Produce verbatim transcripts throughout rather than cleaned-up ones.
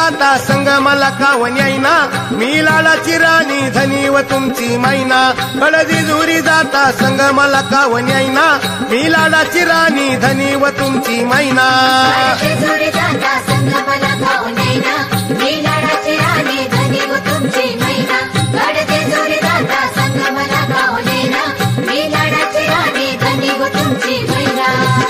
जाता संग मला कावन्यायना मी लाडाची राणी धनी व तुमची मैना गडजेजुरी जाता संग मला कावन्यायना मी लाडाची राणी धनी व तुमची मैना गडजेजुरी जाता संग मला कावन्यायना मी लाडाची राणी धनी व तुमची मैना गडजेजुरी जाता संग मला कावन्यायना मी लाडाची राणी धनी व तुमची मैना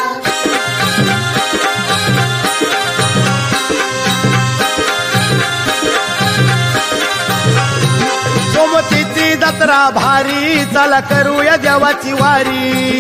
सोमतीची जत्रा भारी चला करूया देवाची वारी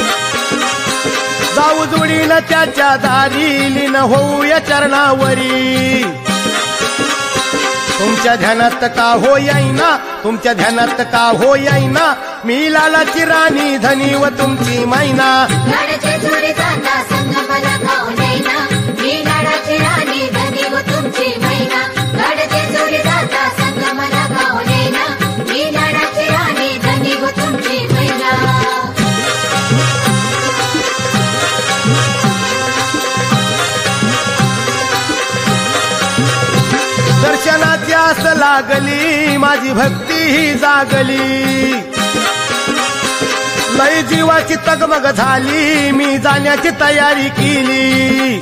जाऊ जोडीनं त्याच्या दारी लीन होऊया चरणावरी तुमच्या ध्यानात का हो येईना तुमच्या ध्यानात का हो येईना मी लालाची राणी धनी व तुमची मैना गडजेजुरी जाता संग मला कावन्यायना मी लाडाची राणी धनी व तुमची मैना गडजेजुरी जाता संग मला कावन्यायना मी लाडाची राणी धनी व तुमची मैना दर्शनाची आस लागली माझी भक्ती ही जागली लय जीवाची तगमग झाली मी जाण्याची तयारी केली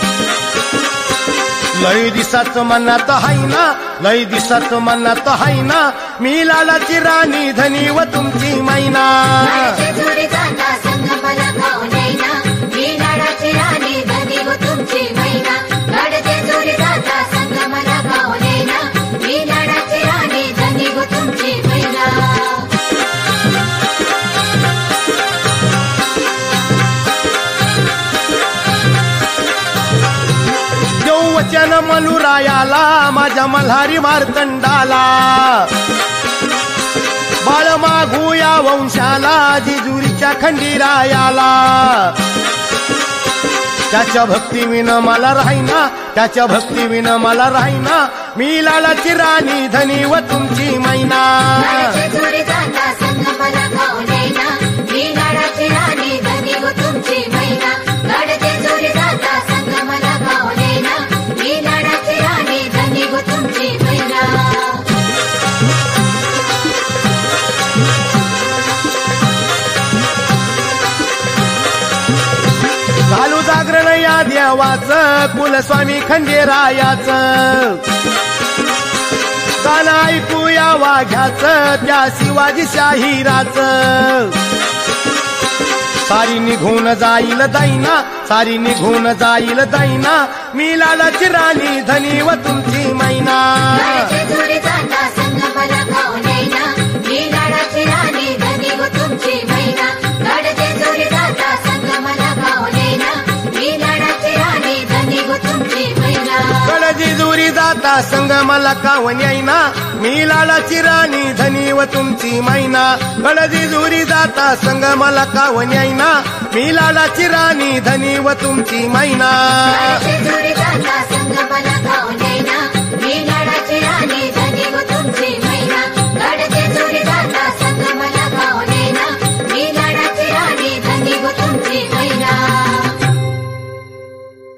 लय दिसाच मनात हायना लय दिसाच मनात हायना मी लालाची राणी धनी व तुमची मैना गडजेजुरी जाता संग मला कावन्यायना मी लाडाची राणी धनी व तुमची मैना गडजेजुरी जाता संग मला कावन्यायना मी लाडाची राणी धनी व तुमची मैना देऊ वचन मनुरायाला माझ्या मल्हारी मार्तंडाला बाळ मागूया वंशाला जिजुरीच्या खंडीरायाला त्याच्या भक्तीविन मला राहीना त्याच्या भक्तीविन मला राहीना मी लालाची राणी धनी व तुमची मैना गडजेजुरी जाता संग मला कावन्यायना मी लाडाची राणी धनी व तुमची मैना गडजेजुरी जाता संग मला कावन्यायना मी लाडाची राणी धनी व तुमची मैना घालू जागरण या देवाचं कुलस्वामी खंडेरायाचं गाणं ऐकूया वाघ्याचं त्या शिवाजी शाहिराचं सारी निघून जाईल दैना सारी निघून जाईल दैना मी लालाची राणी धनी व तुमची मैना गडजेजुरी जाता संग मला कावन्यायना मी लाडाची राणी धनी व तुमची मैना गडजेजुरी जाता संग मला कावन्यायना मी लाडाची राणी धनी व तुमची मैना गडजेजुरी जाता संग मला कावन्यायना मी लाडाची राणी धनी व तुमची मैना गडजेजुरी जाता संग मला कावन्यायना मी लाडाची राणी धनी व तुमची मैना गडजेजुरी जाता संग मला